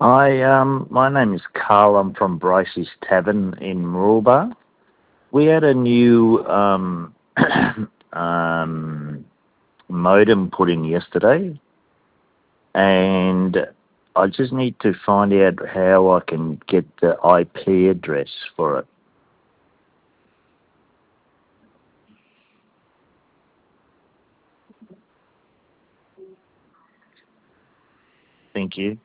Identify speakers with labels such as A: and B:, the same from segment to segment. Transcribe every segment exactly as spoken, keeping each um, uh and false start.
A: Hi, um, my name is Carl. I'm from Bracey's Tavern in Mooroolbar. We had a new um, um, modem put in yesterday, and I just need to find out how I can get the I P address for it. Thank you.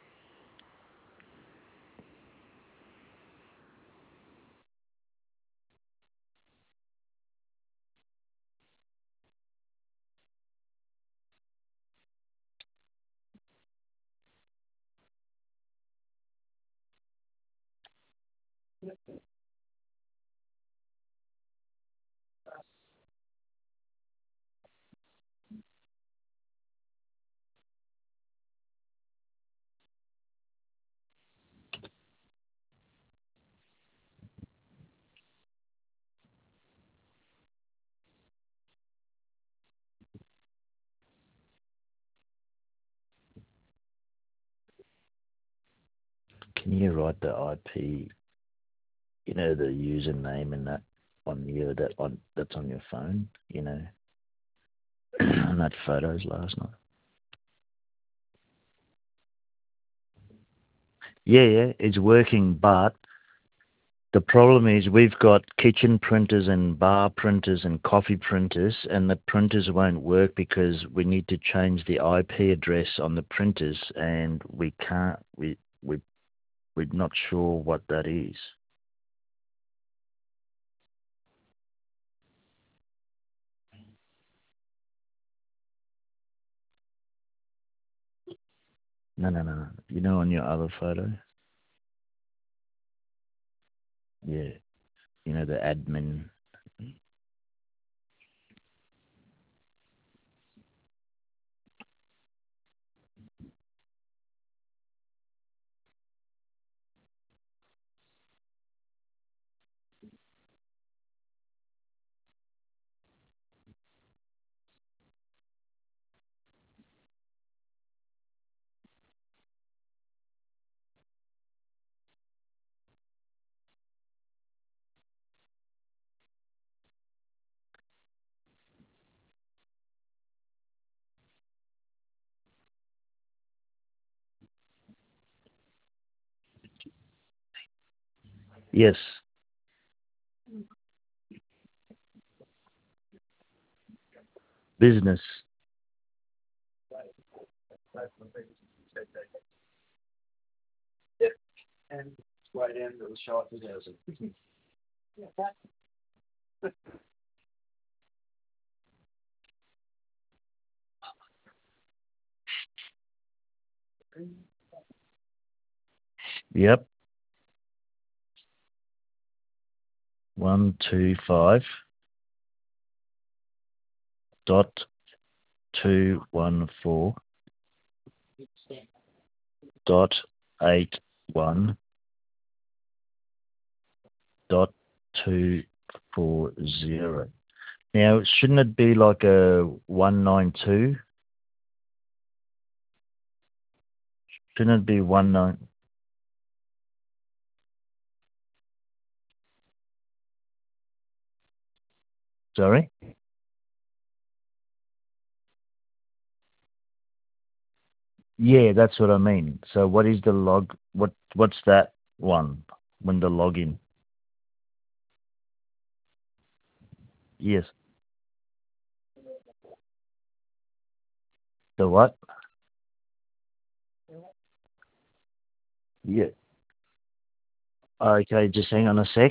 A: Can you write the I P, you know, the username and that on your that on that's on your phone, you know, on that photos last night? Yeah, yeah, it's working, but the problem is we've got kitchen printers and bar printers and coffee printers, and the printers won't work because we need to change the I P address on the printers, and we can't. We we we're not sure what that is. No, no, no, no. You know, on your other photo, yeah. You know the admin. Yes, business. Yep. One two five dot two one four dot eight one dot two four zero. Now, shouldn't it be like a one nine two? Shouldn't it be one nine? Sorry. Yeah, that's what I mean. So, what is the log? What What's that one when the login? Yes. The what? Yeah. Okay, just hang on a sec.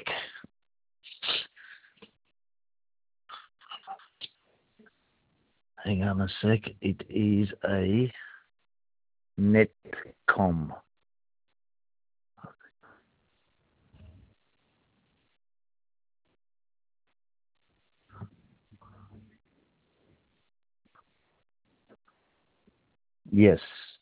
A: Hang on a sec. It is a Netcom. Yes.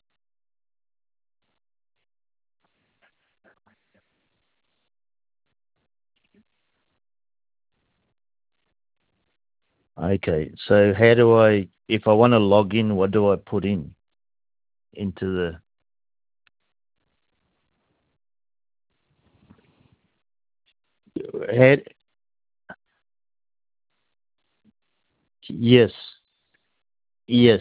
A: Okay. So how do I, if I want to log in, what do I put in into the? Head, yes, yes.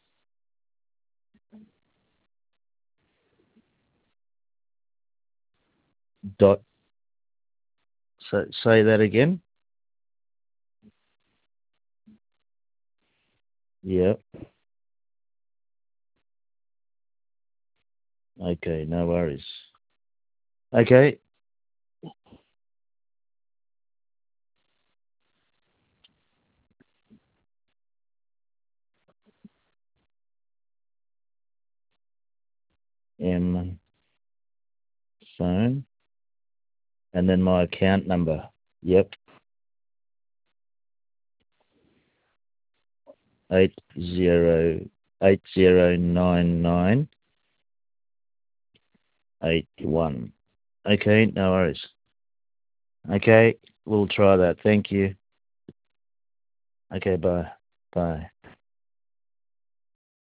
A: Dot. So say that again. Yeah. Okay, no worries. Okay. M phone and then my account number. Yep. Eight zero eight zero nine nine eight one. Okay, no worries. Okay, we'll try that. Thank you. Okay, bye. Bye.